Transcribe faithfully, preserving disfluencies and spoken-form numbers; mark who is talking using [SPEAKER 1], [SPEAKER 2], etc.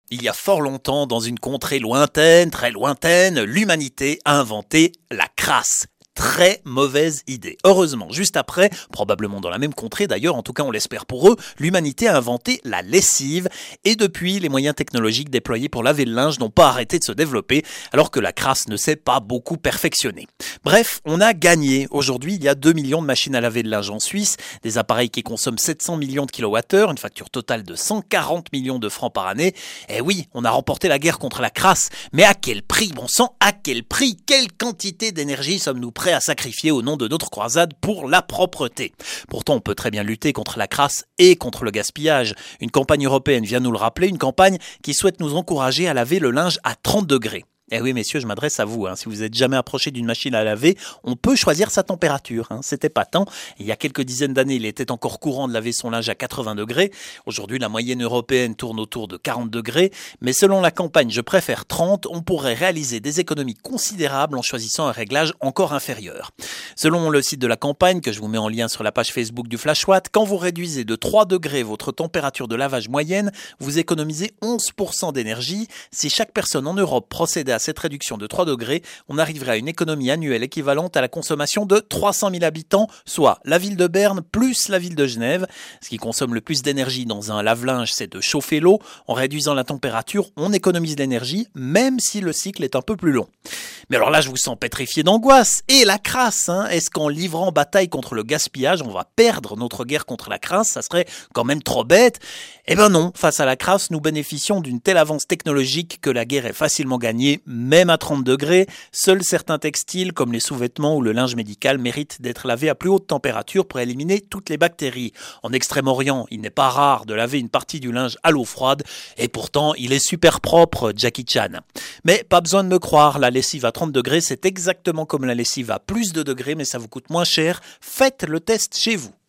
[SPEAKER 1] Il y a fort longtemps, dans une contrée lointaine, très lointaine, l'humanité a inventé la crasse. Très mauvaise idée. Heureusement, juste après, probablement dans la même contrée d'ailleurs, en tout cas on l'espère pour eux, l'humanité a inventé la lessive et depuis, les moyens technologiques déployés pour laver le linge n'ont pas arrêté de se développer alors que la crasse ne s'est pas beaucoup perfectionnée. Bref, on a gagné. Aujourd'hui, il y a deux millions de machines à laver de linge en Suisse, des appareils qui consomment sept cents millions de kilowattheures, une facture totale de cent quarante millions de francs par année. Et oui, on a remporté la guerre contre la crasse, mais à quel prix, bon sang, à quel prix? Quelle quantité d'énergie sommes-nous prêts à sacrifier au nom de notre croisade pour la propreté? Pourtant, on peut très bien lutter contre la crasse et contre le gaspillage. Une campagne européenne vient nous le rappeler, une campagne qui souhaite nous encourager à laver le linge à trente degrés. Eh oui, messieurs, je m'adresse à vous. Hein. Si vous n'êtes jamais approché d'une machine à laver, on peut choisir sa température. Hein. C'était pas tant. Il y a quelques dizaines d'années, il était encore courant de laver son linge à quatre-vingts degrés. Aujourd'hui, la moyenne européenne tourne autour de quarante degrés. Mais selon la campagne Je préfère trente, on pourrait réaliser des économies considérables en choisissant un réglage encore inférieur. Selon le site de la campagne, que je vous mets en lien sur la page Facebook du Flash Watt, quand vous réduisez de trois degrés votre température de lavage moyenne, vous économisez onze pour cent d'énergie. Si chaque personne en Europe procédait à cette réduction de trois degrés, on arriverait à une économie annuelle équivalente à la consommation de trois cent mille habitants, soit la ville de Berne plus la ville de Genève. Ce qui consomme le plus d'énergie dans un lave-linge, c'est de chauffer l'eau. En réduisant la température, on économise l'énergie, même si le cycle est un peu plus long. Mais alors là, je vous sens pétrifié d'angoisse. Et la crasse, hein, est-ce qu'en livrant bataille contre le gaspillage, on va perdre notre guerre contre la crasse? Ça serait quand même trop bête. Eh ben non, face à la crasse, nous bénéficions d'une telle avance technologique que la guerre est facilement gagnée, même à trente degrés. Seuls certains textiles, comme les sous-vêtements ou le linge médical, méritent d'être lavés à plus haute température pour éliminer toutes les bactéries. En Extrême-Orient, il n'est pas rare de laver une partie du linge à l'eau froide, et pourtant, il est super propre, Jackie Chan. Mais pas besoin de me croire, la lessive à trente degrés, c'est exactement comme la lessive à plus de degrés, mais ça vous coûte moins cher. Faites le test chez vous.